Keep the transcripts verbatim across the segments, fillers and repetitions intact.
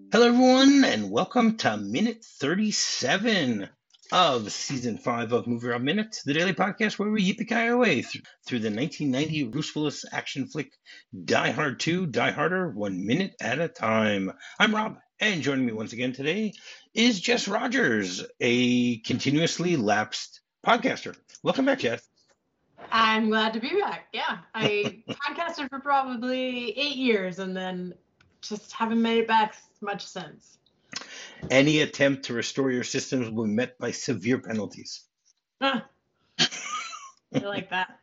Hello, everyone, and welcome to minute thirty-seven of season five of Movie Rob Minute, the daily podcast where we yippee our way through, through the nineteen ninety Bruce Willis action flick Die Hard two, Die Harder, one minute at a time. I'm Rob, and joining me once again today is Jess Rogers, a continuously lapsed podcaster. Welcome back, Jess. I'm glad to be back. Yeah, I podcasted for probably eight years and then just haven't made it back much since. Any attempt to restore your systems will be met by severe penalties. Ah, I like that.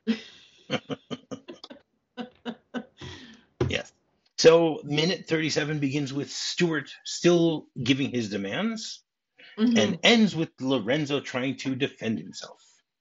Yes. So minute thirty-seven begins with Stewart still giving his demands Mhm. and ends with Lorenzo trying to defend himself.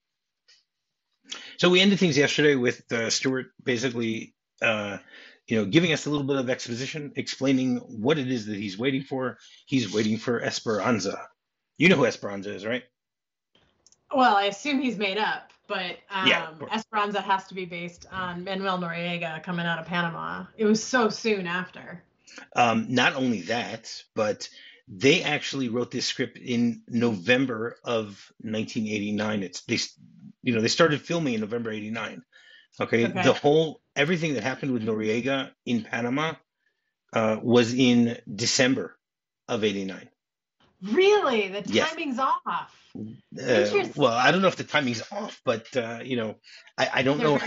So we ended things yesterday with uh, Stewart basically, uh, you know, giving us a little bit of exposition, explaining what it is that he's waiting for. He's waiting for Esperanza. You know who Esperanza is, right? Well, I assume he's made up, but um, Yeah, of course. Esperanza has to be based on Manuel Noriega coming out of Panama. It was so soon after. Um, not only that, but they actually wrote this script in November of nineteen eighty-nine. It's they, you know, they started filming in November eighty-nine. Okay, Okay. the whole everything that happened with Noriega in Panama uh, was in December of eighty-nine. Really? The Yes. timing's off. Uh, Interesting. well, I don't know if the timing's off, but uh, you know, I, I don't They're know. very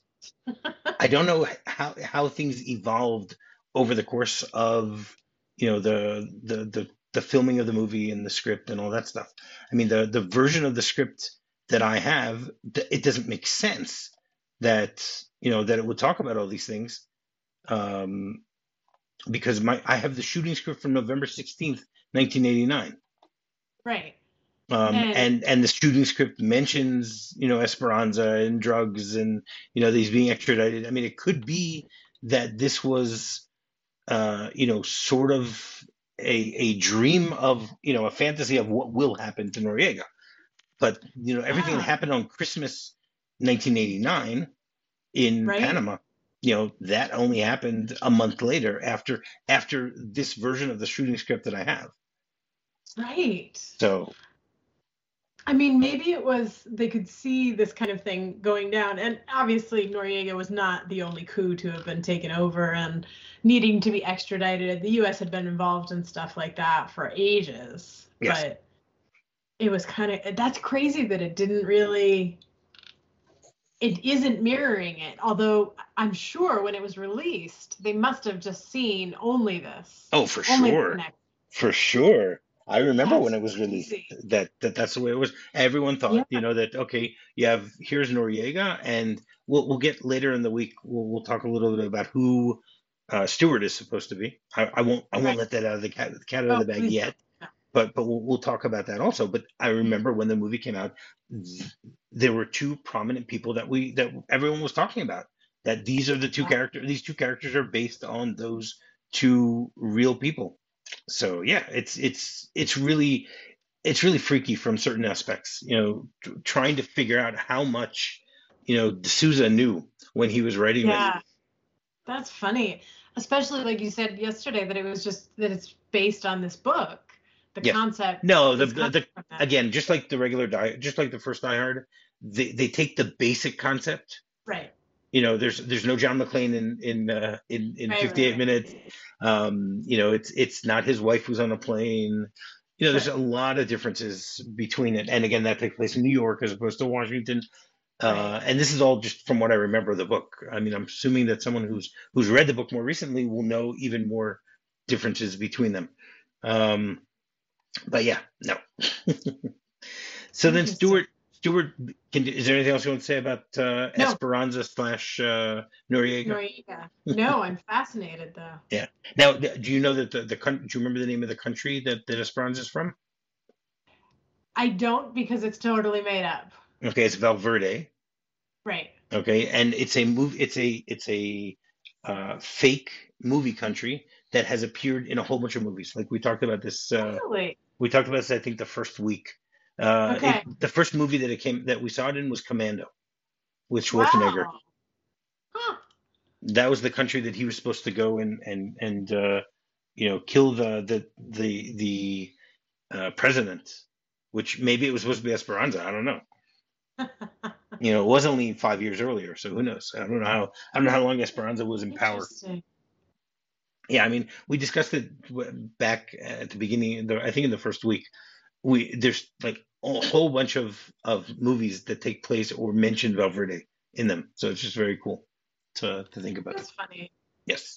I, I don't know how how things evolved over the course of you know the the the the filming of the movie and the script and all that stuff. I mean, the the version of the script that I have, th- it doesn't make sense that you know that it would talk about all these things um, because my I have the shooting script from November sixteenth, nineteen eighty-nine. Right. Um, And and and the shooting script mentions you know Esperanza and drugs and you know these being extradited. I mean, it could be that this was uh, you know sort of a a dream of you know a fantasy of what will happen to Noriega. But you know everything that yeah, happened on Christmas nineteen eighty-nine in right. Panama, you know that only happened a month later after after this version of the shooting script that I have. Right. So I mean, maybe it was they could see this kind of thing going down. And obviously, Noriega was not the only coup to have been taken over and needing to be extradited. The U S had been involved in stuff like that for ages. yes. But it was kind of, that's crazy that it didn't really, it isn't mirroring it. Although I'm sure when it was released, they must have just seen only this. Oh, for Only the sure. connection. For sure. I remember That's when it was released crazy. that, that that's the way it was. Everyone thought, Yeah. you know, that okay, you have here's Noriega, and we'll we'll get later in the week. We'll we'll talk a little bit about who uh, Stewart is supposed to be. I, I won't I won't Right. let that out of the cat the cat out of Oh, the bag please yet, don't. but but we'll we'll talk about that also. But I remember when the movie came out, th- there were two prominent people that we that everyone was talking about. That these are the two No. characters. These two characters are based on those two real people. So yeah, it's it's it's really it's really freaky from certain aspects. You know, t- trying to figure out how much you know D'Souza knew when he was writing this. Yeah. That's funny, especially like you said yesterday that it was just that it's based on this book. The Yes. concept No, the is the, coming the from that. again, just like the regular die, just like the first Die Hard, they they take the basic concept. Right. You know, there's there's no John McClane in in uh, in in Right, right, fifty-eight right. minutes. Um, you know, it's it's not his wife who's on a plane. You know, there's Sure. a lot of differences between it. And again, that takes place in New York as opposed to Washington. Right. Uh, and this is all just from what I remember of the book. I mean, I'm assuming that someone who's who's read the book more recently will know even more differences between them. Um, but yeah, no. So then Interesting. Stewart, Stewart, can, is there anything else you want to say about uh, No, Esperanza slash uh, Noriega? Noriega. No, I'm fascinated though. Yeah. Now, th- do you know that the the coun- do you remember the name of the country that that Esperanza is from? I don't because it's totally made up. Okay, it's Valverde. Right. Okay, and it's a move. It's a it's a uh, fake movie country that has appeared in a whole bunch of movies. Like we talked about this. Uh, Really? we talked about this. I think the first week. Uh, Okay. it the first movie that it came that we saw it in was Commando with Schwarzenegger. Wow. Huh. That was the country that he was supposed to go and and and uh, you know, kill the the the the uh, president, which maybe it was supposed to be Esperanza. I don't know. You know, it was only five years earlier, so who knows? I don't know how I don't know how long Esperanza was in power. Interesting. Yeah, I mean, we discussed it back at the beginning. The, I think in the first week, we there's like a whole bunch of of movies that take place or mention Valverde in them, so it's just very cool to to think about. That's funny. Yes.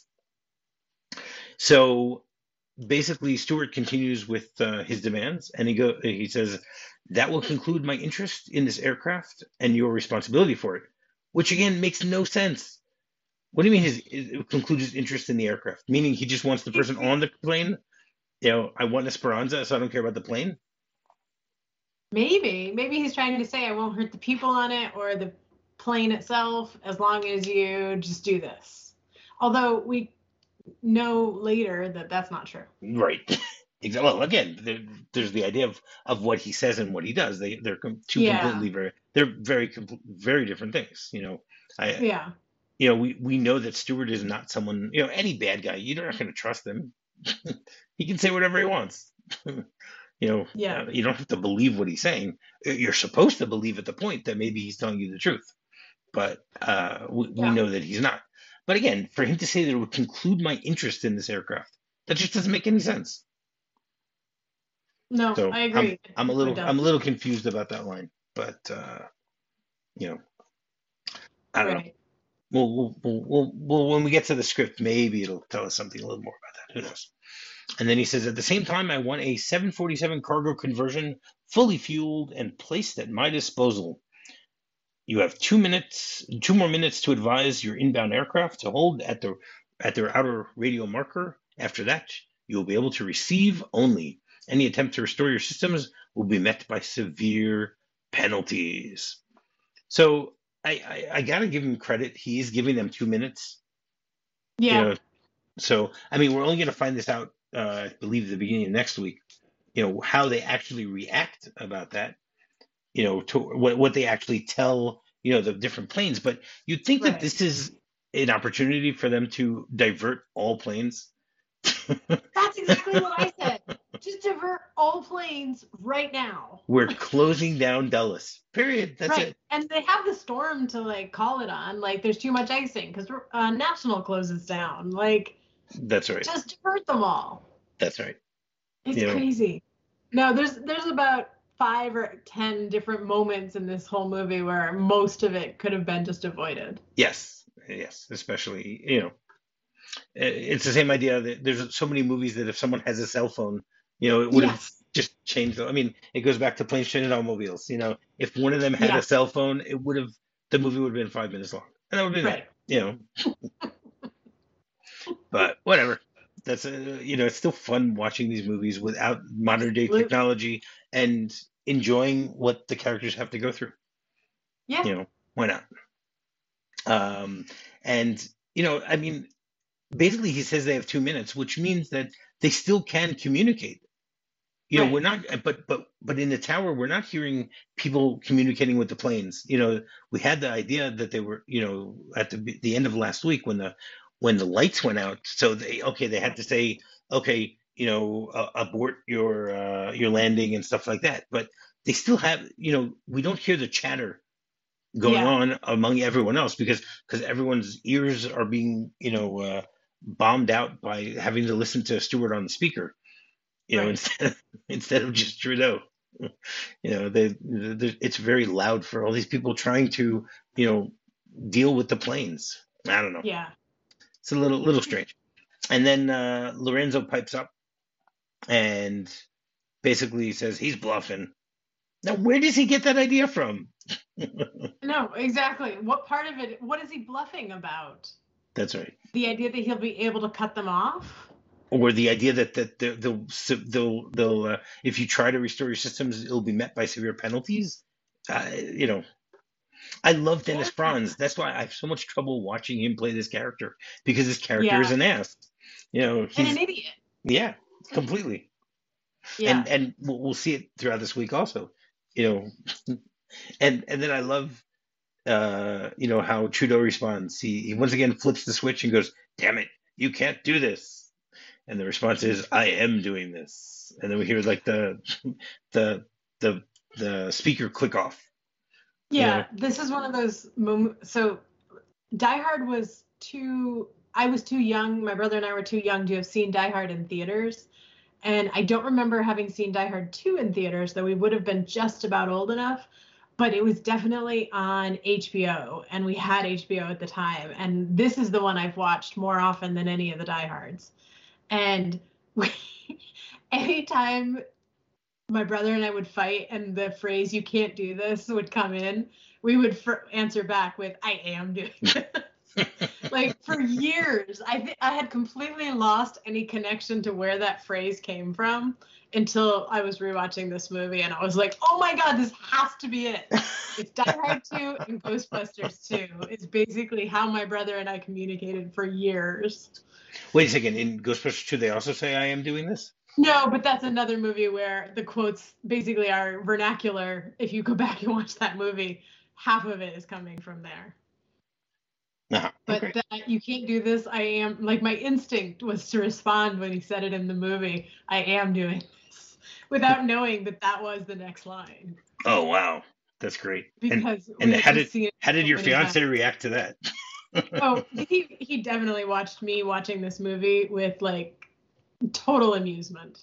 So basically, Stewart continues with uh, his demands, and he go he says that will conclude my interest in this aircraft and your responsibility for it, which again makes no sense. What do you mean his, his concludes his interest in the aircraft? Meaning he just wants the person on the plane? You know, I want Esperanza, so I don't care about the plane. Maybe, maybe he's trying to say I won't hurt the people on it or the plane itself as long as you just do this. Although we know later that that's not true. Right. Exactly. Well, again, there, there's the idea of, of what he says and what he does. They they're two Yeah. completely very they're very very different things. You know, I Yeah. you know we we know that Stewart is not someone, you know, any bad guy. You're not going to trust him. He can say whatever he wants. You know, Yeah. uh, you don't have to believe what he's saying. You're supposed to believe at the point that maybe he's telling you the truth, but uh, we, Yeah. we know that he's not. But again, for him to say that it would conclude my interest in this aircraft, that just doesn't make any sense. No, So I agree. I'm, I'm a It little does. I'm a little confused about that line, but uh, you know, I don't know. Right. We'll, we'll, we'll, we'll, we'll- when we get to the script, maybe it'll tell us something a little more about that. Who knows? And then he says, at the same time, I want a seven forty-seven cargo conversion, fully fueled and placed at my disposal. You have two minutes, two more minutes to advise your inbound aircraft to hold at the at their outer radio marker. After that, you will be able to receive only. Any attempt to restore your systems will be met by severe penalties. So I, I, I got to give him credit. He is giving them two minutes. Yeah. You know, so I mean, we're only going to find this out, uh, I believe, at the beginning of next week. You know how they actually react about that. You know, to what what they actually tell, you know, the different planes. But you'd think that Right. this is an opportunity for them to divert all planes. That's exactly what I said. Just divert all planes right now. We're closing down Dulles. Period. That's right. it. And they have the storm to like call it on. Like there's too much icing because uh, National closes down. Like That's right. just divert them all. That's right. It's You know. crazy. No, there's there's about five or ten different moments in this whole movie where most of it could have been just avoided. Yes. Yes. Especially, you know, it's the same idea that there's so many movies that if someone has a cell phone, you know, it would have Yes. just changed. I mean, it goes back to Planes, Trains, and Automobiles. You know, if one of them had Yeah. a cell phone, it would have the movie would have been five minutes long, and that would have been Right. it. You know, but whatever. That's a, you know, it's still fun watching these movies without modern day Absolutely. technology and enjoying what the characters have to go through. Yeah. You know, why not? Um, and you know, I mean, basically, he says they have two minutes, which means that they still can communicate. You know, Right. we're not, but but but in the tower, we're not hearing people communicating with the planes. You know, we had the idea that they were, you know, at the the end of last week when the when the lights went out. So they okay, they had to say, okay, you know, uh, abort your uh, your landing and stuff like that. But they still have, you know, we don't hear the chatter going Yeah. on among everyone else because because everyone's ears are being, you know, uh, bombed out by having to listen to Stewart on the speaker. You know, Right. instead of, instead of just Trudeau. You know, they, they it's very loud for all these people trying to, you know, deal with the planes. I don't know. Yeah. It's a little little strange. And then uh, Lorenzo pipes up and basically says he's bluffing. Now, where does he get that idea from? No, exactly. What part of it? What is he bluffing about? That's right. The idea that he'll be able to cut them off? Or the idea that that they'll they'll, they'll, they'll uh, if you try to restore your systems, it'll be met by severe penalties. Uh, you know, I love Dennis Yeah. Franz. That's why I have so much trouble watching him play this character because his character Yeah. is an ass. You know, And he's an idiot. yeah, completely. Yeah. And and we'll, we'll see it throughout this week also. You know, and and then I love uh, you know how Trudeau responds. He he once again flips the switch and goes, "Damn it, you can't do this." And the response is, I am doing this. And then we hear like the the the the speaker click off. You know? Yeah, this is one of those moments. So Die Hard was too, I was too young. My brother and I were too young to have seen Die Hard in theaters. And I don't remember having seen Die Hard two in theaters, though we would have been just about old enough. But it was definitely on H B O, and we had H B O at the time. And this is the one I've watched more often than any of the Die Hards. And we, anytime my brother and I would fight and the phrase, you can't do this, would come in, we would for- answer back with, I am doing this. Like for years, I th- I had completely lost any connection to where that phrase came from until I was rewatching this movie, and I was like, oh my God, this has to be it. It's Die Hard two and Ghostbusters two. It's basically how my brother and I communicated for years. Wait a second. In Ghostbusters two, they also say, I am doing this? No, but that's another movie where the quotes basically are vernacular. If you go back and watch that movie, half of it is coming from there. Uh-huh. But Okay. that you can't do this, I am, like my instinct was to respond when he said it in the movie, I am doing this, without knowing that that was the next line. Oh, wow. That's great. Because and, and we how had did seen it how did so your many fiance times. react to that? Oh, he he definitely watched me watching this movie with like total amusement.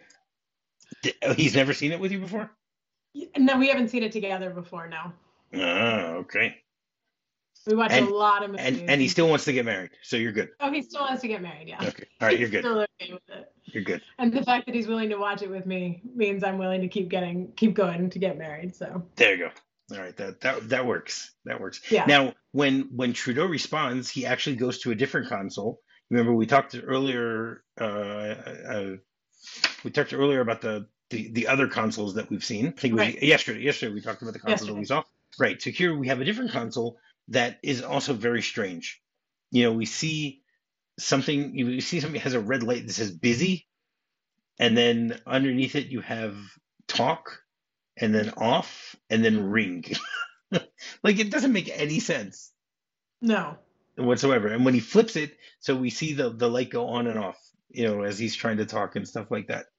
Oh, he's never seen it with you before? No, we haven't seen it together before. No, Oh, okay. we watch And a lot of movies. and and he still wants to get married, so you're good. Oh, he still wants to get married. Yeah. Okay. All right, you're He's good. still okay with it. You're good. And the fact that he's willing to watch it with me means I'm willing to keep getting, keep going to get married. So There you go. All right, that that that works. That works. yeah. Now, when when Trudeau responds, he actually goes to a different console. Remember, we talked earlier. Uh, uh, we talked earlier about the, the the other consoles that we've seen. I think it was Right. yesterday. Yesterday, we talked about the console that Yesterday. we saw. Right. So here we have a different console that is also very strange. You know, we see something. You see something that has a red light that says "busy," and then underneath it you have "talk," and then "off," and then "ring." Like it doesn't make any sense No. whatsoever. And when he flips it, so we see the the light go on and off, you know, as he's trying to talk and stuff like that.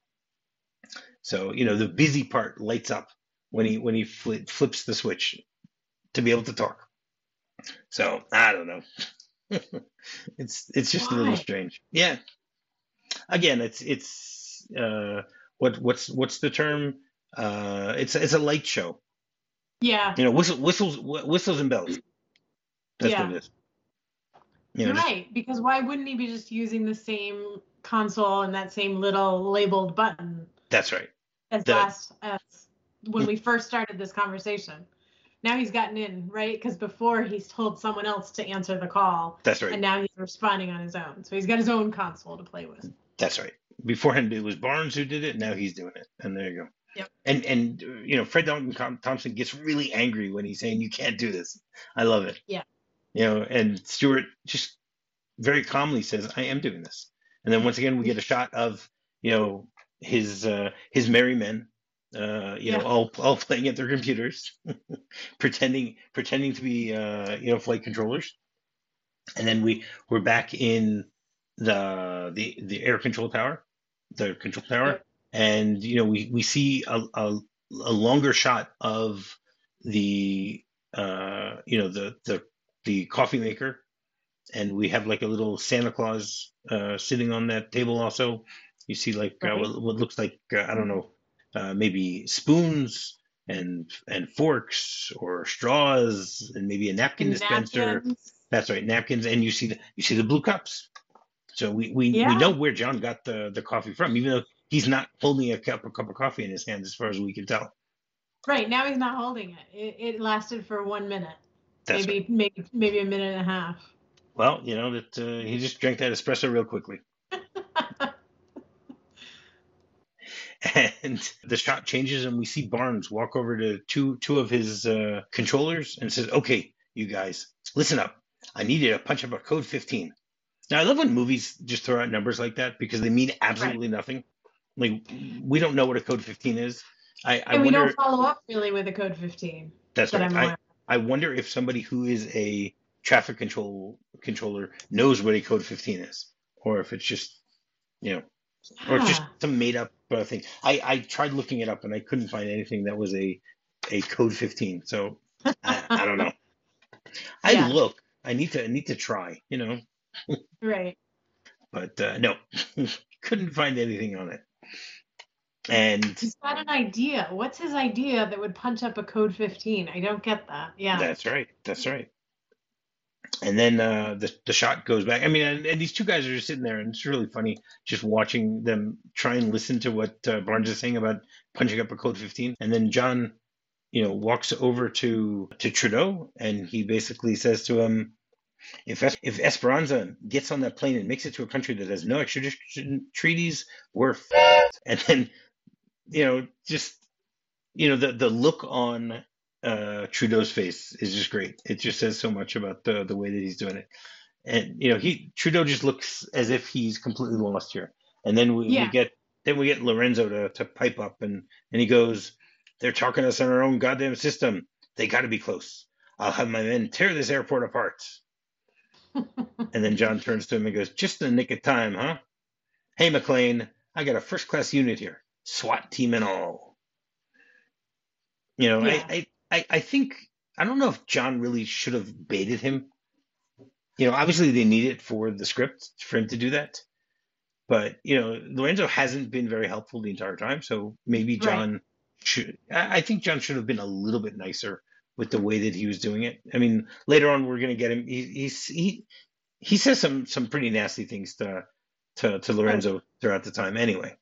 So, you know, the busy part lights up when he when he fli flips the switch to be able to talk. So, I don't know. It's it's just a little Why? strange. Yeah. Again, it's it's uh what what's what's the term? Uh it's it's a light show. Yeah. You know, whistle, whistles wh- whistles and bells. That's Yeah. what it is. You know, You're just right. Because why wouldn't he be just using the same console and that same little labeled button that's right. as The last as when we first started this conversation? Now he's gotten in, right? Because before he's told someone else to answer the call, that's right. and now he's responding on his own. So he's got his own console to play with. That's right. Beforehand, it was Barnes who did it. Now he's doing it, and there you go. Yep. And and uh, you know, Fred Dalton Com- Thompson gets really angry when he's saying you can't do this. I love it. Yeah. You know, and Stewart just very calmly says, "I am doing this." And then once again, we get a shot of you know his uh, his merry men, uh, you Yeah. know, all all playing at their computers, pretending pretending to be uh, you know flight controllers. And then we we're back in the the the air control tower, the control tower, Yep. and you know we we see a a, a longer shot of the uh you know the the the coffee maker, and we have like a little Santa Claus uh sitting on that table also. You see like uh, Right. what, what looks like uh, I don't know uh, maybe spoons and and forks or straws and maybe a napkin And dispenser. napkins. That's right, napkins, and you see the you see the blue cups. So we we, we Yeah. know where John got the, the coffee from, even though he's not holding a cup a cup of coffee in his hands, as far as we can tell. Right. Now he's not holding it. It, it lasted for one minute. That's maybe right. maybe maybe a minute and a half. Well, you know that uh, he just drank that espresso real quickly, and the shot changes, and we see Barnes walk over to two two of his uh, controllers and says, "Okay, you guys, listen up. I need you to punch up a code fifteen." Now, I love when movies just throw out numbers like that because they mean absolutely nothing. Like, we don't know what a code fifteen is. I, I And we wonder. don't follow up really with a code fifteen. That's that right. I'm I, aware of. I wonder if somebody who is a traffic control controller knows what a code fifteen is, or if it's just you know, or it's just Yeah. some made up uh, thing. I, I tried looking it up and I couldn't find anything that was a a code fifteen. So I, I don't know. I Yeah. look. I need to I need to try, you know, Right. but uh, no, couldn't find anything on it. And He's got an idea. What's his idea that would punch up a code fifteen? I don't get that. Yeah. that's right. That's right. And then uh, the the shot goes back. I mean, and, and these two guys are just sitting there, and it's really funny just watching them try and listen to what uh, Barnes is saying about punching up a code fifteen. And then John, you know, walks over to to Trudeau, and he basically says to him, "If Es- if Esperanza gets on that plane and makes it to a country that has no extradition treaties, we're f-." And then, you know, just you know, the the look on uh, Trudeau's face is just great. It just says so much about the the way that he's doing it. And you know, he Trudeau just looks as if he's completely lost here. And then we, we Yeah. get then we get Lorenzo to to pipe up, and and he goes, "They're talking us on our own goddamn system. They got to be close. I'll have my men tear this airport apart." And then John turns to him and goes, "Just in the nick of time, huh? Hey, McLean, I got a first class unit here, SWAT team and all." You know, I, Yeah. I, I, I think I don't know if John really should have baited him. You know, obviously they need it for the script for him to do that. But you know, Lorenzo hasn't been very helpful the entire time, so maybe Right. John should. I I think John should have been a little bit nicer with the way that he was doing it. I mean, later on we're gonna get him. He he's, he he says some some pretty nasty things to to to Oh, Lorenzo throughout the time. Anyway,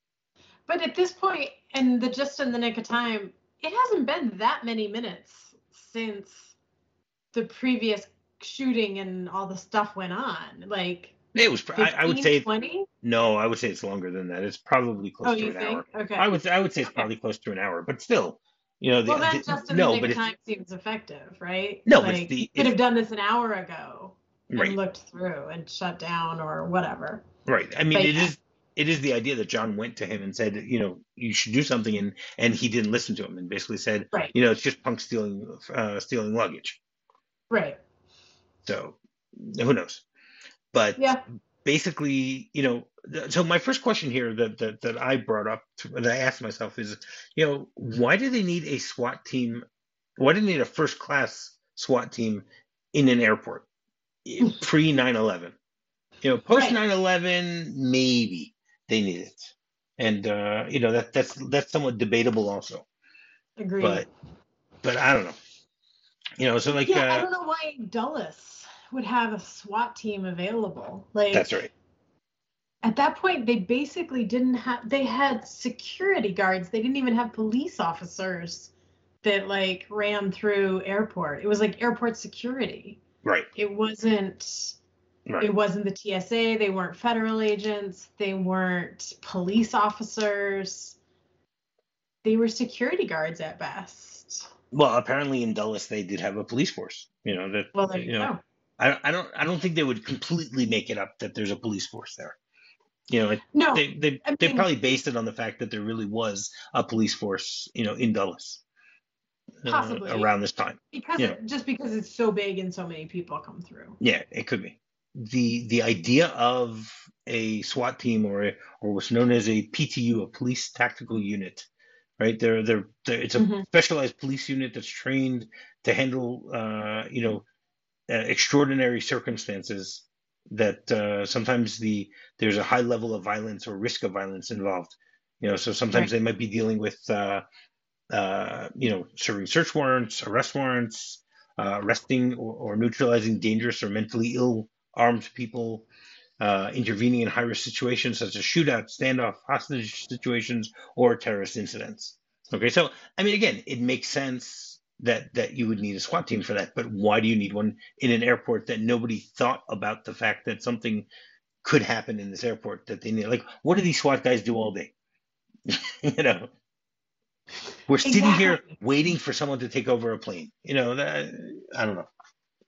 but at this point, in the just in the nick of time, it hasn't been that many minutes since the previous shooting and all the stuff went on. Like it was. I, I would fifteen, say twenty? no. I would say it's longer than that. It's probably Oh, close to you an hour. think? Okay. I would I would say it's Okay. probably close to an hour, but still, you know, the, Well, then the just in the no, nick but of it's time seems effective, right? no, but it's Like you the could it's have done this an hour ago and right. looked through and shut down or whatever. Right. I mean, But it yeah, is it is the idea that John went to him and said, you know, you should do something, and and he didn't listen to him, and basically said, right, you know, it's just punk stealing uh, stealing luggage. right. So who knows? But Yeah. basically, you know, th- so my first question here that that, that I brought up to, that I asked myself is, you know, why do they need a SWAT team? Why do they need a first class SWAT team in an airport pre nine eleven? You know, post Right. nine eleven, maybe they need it. And uh, you know, that that's that's somewhat debatable also. Agreed. But but I don't know. You know, so like Yeah, I uh don't know why Dulles would have a SWAT team available. Like that's right. at that point, they basically didn't have, they had security guards. They didn't even have police officers that like ran through airport. It was like airport security. Right. It wasn't, Right. it wasn't the T S A. They weren't federal agents. They weren't police officers. They were security guards at best. Well, apparently in Dulles they did have a police force. You know, that Well, there you you know, go. I I don't I don't think they would completely make it up that there's a police force there. You know, it, No, they they I they mean, probably based it on the fact that there really was a police force, you know, in Dulles uh, possibly around this time. because You know, it, just because it's so big and so many people come through. yeah, it could be. The the idea of a SWAT team or a, or what's known as a P T U, a police tactical unit, right? They're, they're, they're it's a Hmm. specialized police unit that's trained to handle uh, you know uh, extraordinary circumstances that uh, sometimes the there's a high level of violence or risk of violence involved. You know, so sometimes Right. they might be dealing with uh, uh, you know, serving search warrants, arrest warrants, uh, arresting or, or neutralizing dangerous or mentally ill armed people, uh, intervening in high risk situations such as shootouts, standoff, hostage situations, or terrorist incidents. Okay, so I mean, again, it makes sense that that you would need a SWAT team for that, but why do you need one in an airport that nobody thought about the fact that something could happen in this airport that they need? Like, what do these SWAT guys do all day? you know, we're sitting here Exactly. waiting for someone to take over a plane. You know, that, I don't know.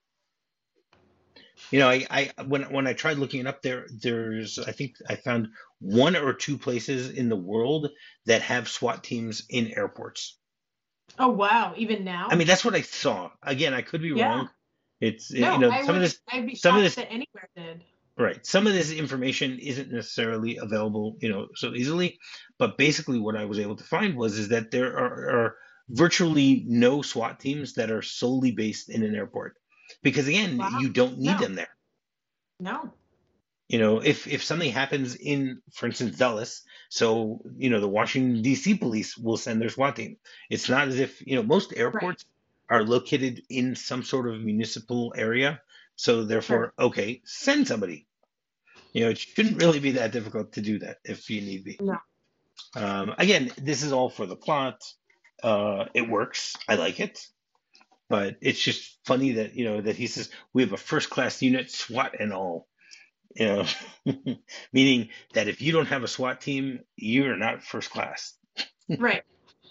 You know, I, I when when I tried looking it up, there there's I think I found one or two places in the world that have SWAT teams in airports. Oh wow, even I now? mean, that's what I saw. Again, I could be Yeah. wrong. It's you No, know I some of would this I'd be some of shocked this that anywhere did. Right. Some of this information isn't necessarily available, you know, so easily, but basically what I was able to find was is that there are, are virtually no SWAT teams that are solely based in an airport, because again, Wow. you don't need No, them there. no. You know, if if something happens in, for instance, Dulles, so you know the Washington D C police will send their SWAT team. It's not as if you know most Right. airports are located in some sort of municipal area, so Sure. therefore, okay, send somebody. You know, it shouldn't really be that difficult to do that if you need be. No. Um, again, this is all for the plot. Uh, it works. I like it, but it's just funny that you know that he says we have a first class unit, SWAT and all. You know, meaning that if you don't have a SWAT team, you're not first class. Right.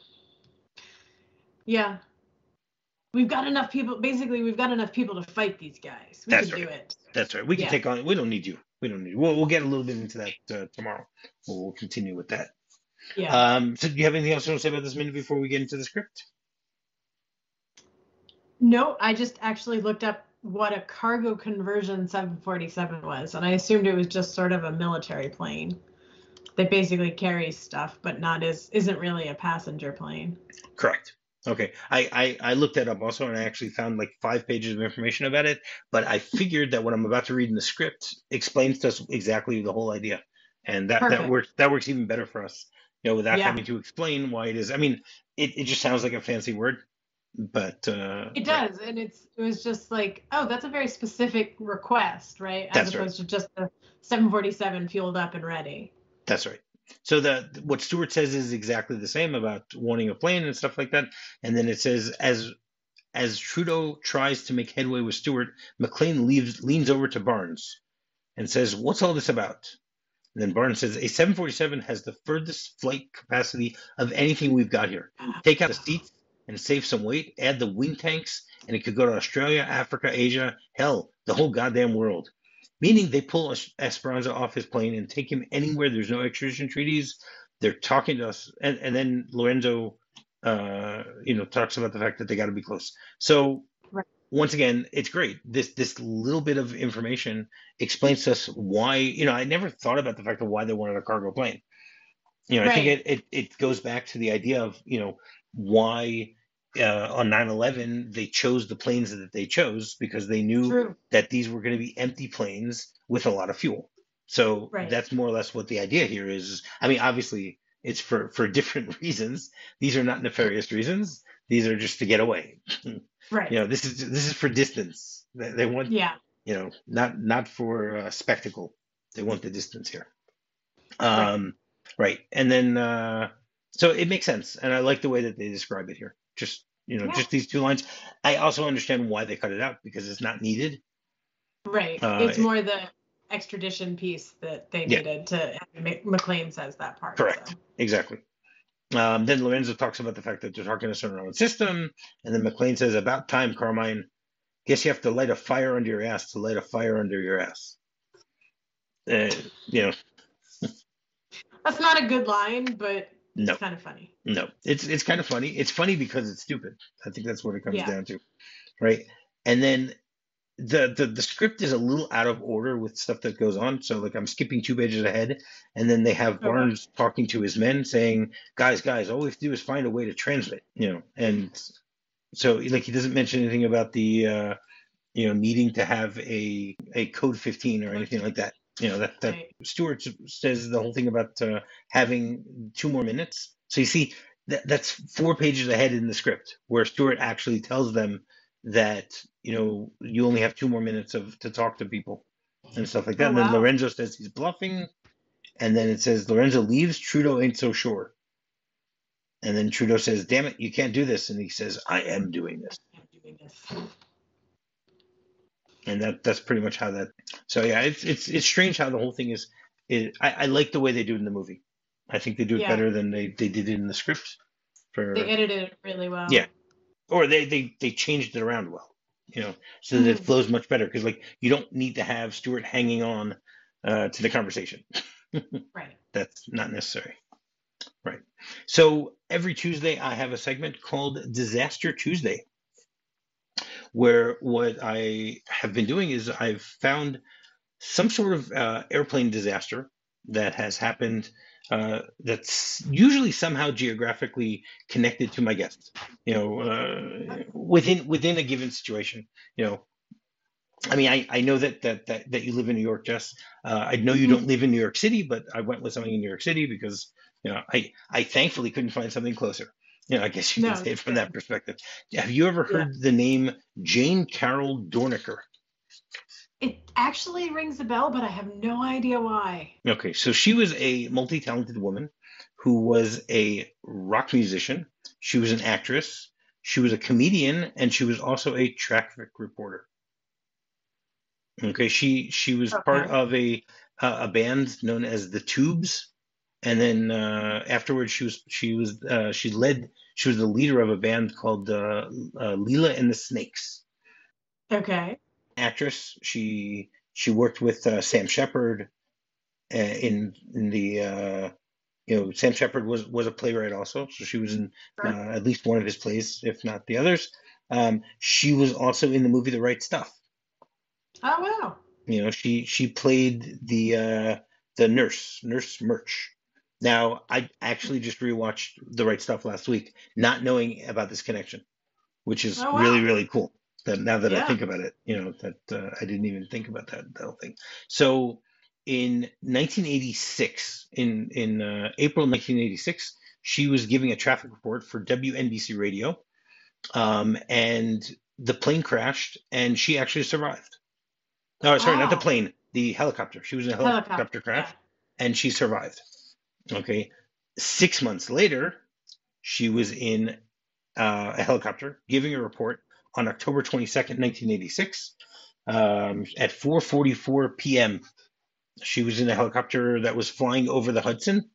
Yeah. We've got enough people. Basically, we've got enough people to fight these guys. We That's can right. do it. That's right. We can Yeah. take on. We don't need you. We don't need you. We'll, we'll get a little bit into that uh, tomorrow. We'll, we'll continue with that. Yeah. Um, so, do you have anything else you want to say about this minute before we get into the script? No, I just actually looked up what a cargo conversion seven forty-seven was, and I assumed it was just sort of a military plane that basically carries stuff, but not as isn't really a passenger plane. Correct. Okay. I, I, I looked that up also, and I actually found like five pages of information about it. But I figured that what I'm about to read in the script explains to us exactly the whole idea, and that that Perfect. works. That works even better for us, you know, without Yeah. having to explain why it is. I mean, it, it just sounds like a fancy word, but uh, It right. does, and it's it was just like, oh, that's a very specific request, right? As That's right. opposed to just the seven forty-seven fueled up and ready. That's right. So the what Stewart says is exactly the same about wanting a plane and stuff like that. And then it says as as Trudeau tries to make headway with Stewart, McLean leaves leans over to Barnes and says, "What's all this about?" And then Barnes says, "A seven forty-seven has the furthest flight capacity of anything we've got here. Take out the seats and save some weight. Add the wing tanks, and it could go to Australia, Africa, Asia, hell, the whole goddamn world." Meaning they pull Esperanza off his plane and take him anywhere. There's no extradition treaties. They're talking to us, and, and then Lorenzo, uh, you know, talks about the fact that they got to be close. So Right. once again, it's great. This this little bit of information explains to us why. You know, I never thought about the fact of why they wanted a cargo plane. You know, I think Right. it, it, it goes back to the idea of, you know, why uh, on nine eleven they chose the planes that they chose because they knew True. that these were going to be empty planes with a lot of fuel. So Right. that's more or less what the idea here is. I mean, obviously, it's for, for different reasons. These are not nefarious reasons. These are just to get away. Right. You know, this is this is for distance. They, they want, Yeah. you know, not not for uh, spectacle. They want the distance here. Right. Um, right. And then, uh, so it makes sense. And I like the way that they describe it here. Just, you know, Yeah. just these two lines. I also understand why they cut it out because it's not needed. Right. Uh, It's more the extradition piece that they Yeah. needed to. and McLean says that part. Correct. So. Exactly. Um, then Lorenzo talks about the fact that they're talking to their own system. And then McLean says, "About time, Carmine. Guess you have to light a fire under your ass to light a fire under your ass." Uh, you know, That's not a good line, but no. it's kind of funny. No, it's it's kind of funny. It's funny because it's stupid. I think that's what it comes Yeah. down to, right? And then the, the the script is a little out of order with stuff that goes on. So like I'm skipping two pages ahead, and then they have Okay. Barnes talking to his men, saying, "Guys, guys, all we have to do is find a way to transmit," you know. And so like he doesn't mention anything about the uh, you know needing to have a a code fifteen or anything like that. You know that that Right. Stewart says the whole thing about uh, having two more minutes. So you see that that's four pages ahead in the script where Stewart actually tells them that you know you only have two more minutes of to talk to people and stuff like that. Oh, And then wow. Lorenzo says he's bluffing, and then it says Lorenzo leaves. Trudeau ain't so sure. And then Trudeau says, "Damn it, you can't do this." And he says, "I am doing this." I'm doing this. And that that's pretty much how that. So yeah, it's it's it's strange how the whole thing is. It, I, I like the way they do it in the movie. I think they do it Yeah. better than they, they did it in the script. For They edited it really well. yeah, or they, they they changed it around well, you know, so that it Mhm. flows much better. Because like you don't need to have Stewart hanging on uh, to the conversation. Right. That's not necessary. Right. So every Tuesday I have a segment called Disaster Tuesday, where what I have been doing is I've found some sort of uh, airplane disaster that has happened, uh, that's usually somehow geographically connected to my guests. You know, uh, within within a given situation. You know, I mean, I, I know that, that that that you live in New York, Jess. Uh, I know you Mhm. don't live in New York City, but I went with something in New York City because you know I I thankfully couldn't find something closer. You know, I guess you can No, say it it's from that good. perspective. Have you ever Yeah. heard the name Jane Carroll Dornicker? It actually rings a bell, but I have no idea why. Okay, so she was a multi-talented woman who was a rock musician. She was an actress. She was a comedian, and she was also a traffic reporter. Okay, she she was part Okay. of a uh, a band known as the Tubes, and then uh, afterwards she was she was uh, she led she was the leader of a band called uh, uh, Leela and the Snakes. Okay. Actress, she she worked with uh, Sam Shepard uh, in in the uh, you know, Sam Shepard was was a playwright also, so she was in uh, Sure. at least one of his plays, if not the others. Um, she was also in the movie The Right Stuff. Oh wow. You know, she she played the uh, the nurse, Nurse Murch. Now, I actually just rewatched The Right Stuff last week, not knowing about this connection, which is Oh really wow. really cool. That now that I Yeah. think about it, you know, that uh, I didn't even think about that, that whole thing. So, in nineteen eighty-six, in in uh, April nineteen eighty-six, she was giving a traffic report for W N B C Radio, um, and the plane crashed, and she actually survived. No, sorry, not the Oh, plane, the helicopter. She was in a helicopter helicopter. crash, Yeah. and she survived. Okay, six months later, she was in uh, a helicopter giving a report on October twenty-second, nineteen eighty-six, um, at four forty-four p m. She was in a helicopter that was flying over the Hudson,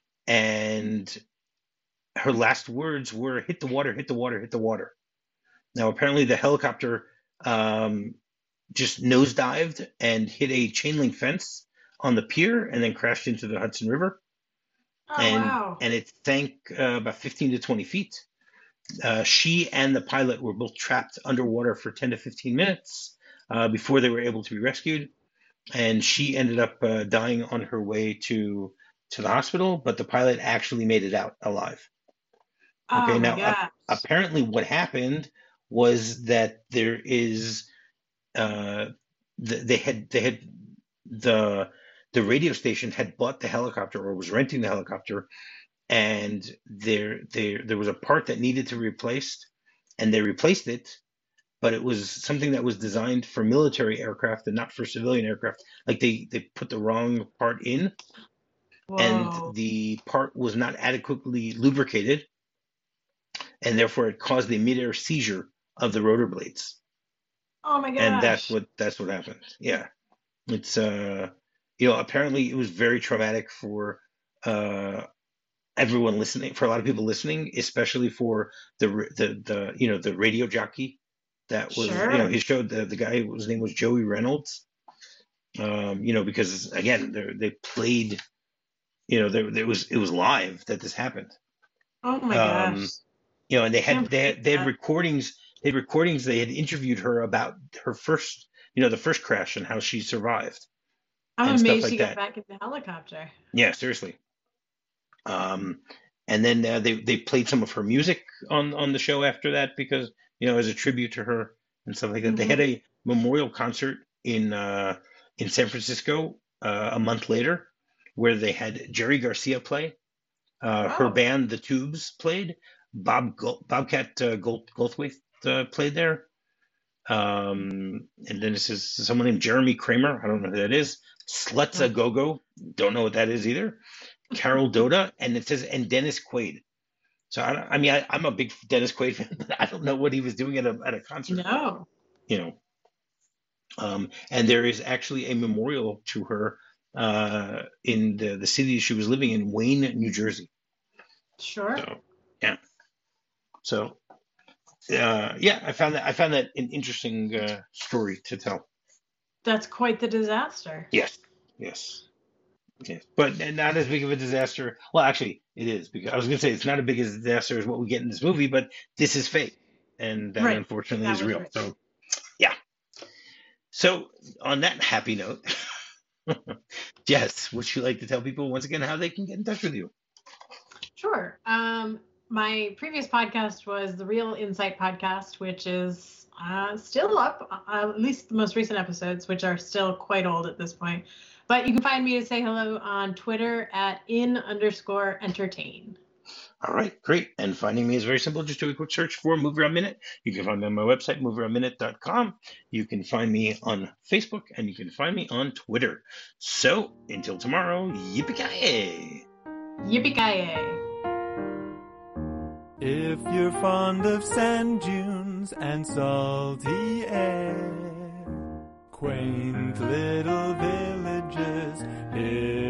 and her last words were "hit the water, hit the water, hit the water." Now, apparently, the helicopter um, just nosedived and hit a chain link fence on the pier, and then crashed into the Hudson River, Oh and wow. and it sank uh, about fifteen to twenty feet. Uh, she and the pilot were both trapped underwater for ten to fifteen minutes uh, before they were able to be rescued. And she ended up uh, dying on her way to to the hospital, but the pilot actually made it out alive. Oh Okay, my now uh, gosh. apparently what happened was that there is uh, th- they had they had the the radio station had bought the helicopter or was renting the helicopter, and there there there was a part that needed to be replaced, and they replaced it, but it was something that was designed for military aircraft and not for civilian aircraft. Like they they put the wrong part in, and Whoa. the part was not adequately lubricated, and therefore it caused the midair seizure of the rotor blades, Oh my and that's gosh. what that's what happened. Yeah, it's uh, you know, apparently it was very traumatic for uh everyone listening, for a lot of people listening, especially for the the the you know the radio jockey that was, you know, Sure. his show, the the guy whose name was Joey Reynolds. Um, you know, because again, they they played, you know, there there was it was live that this happened. Oh my Um, gosh. you know, and they Can't had they believe had, they had that. recordings. They had recordings. They had interviewed her about her first, you know, the first crash and how she survived I'm and stuff amazed like she got that. back in the helicopter. Yeah, seriously. Um, and then uh, they they played some of her music on on the show after that because, you know, as a tribute to her and stuff like that. They had Hmm. a memorial concert in uh, in San Francisco uh, a month later, where they had Jerry Garcia play. Uh, her Oh. band, The Tubes, played. Bob Gol- Bobcat uh, Gold- Goldthwait uh, played there. Um, and then this is someone named Jeremy Kramer. I don't know who that is. Sluts a No. Go Go. Don't know what that is either. Carol Doda, and it says and Dennis Quaid. So I, don't- I mean, I, I'm a big Dennis Quaid fan, but I don't know what he was doing at a at a concert. No. You know, um, and there is actually a memorial to her uh, in the the city she was living in, Wayne, New Jersey. Sure. So yeah, so uh, yeah, I found that I found that an interesting uh, story to tell. That's quite the disaster. Yes, yes. Yes, but not as big of a disaster. Well, actually, it is because I was going to say it's not as big a disaster as what we get in this movie, but this is fake, and that Right. unfortunately That is was real. real. So, yeah. So, on that happy note, Jess, would you like to tell people once again how they can get in touch with you? Sure. Um, my previous podcast was the Real Insight Podcast, which is uh, still up, uh, at least the most recent episodes, which are still quite old at this point. But you can find me to say hello on Twitter at in underscore entertain. All right, great. And finding me is very simple. Just do a quick search for Movie Around Minute. You can find me on my website, movie around minute dot com. You can find me on Facebook, and you can find me on Twitter. So until tomorrow, yippee-ki-yay! Yippee-ki-yay! If you're fond of sand dunes and salty air, quaint little villages here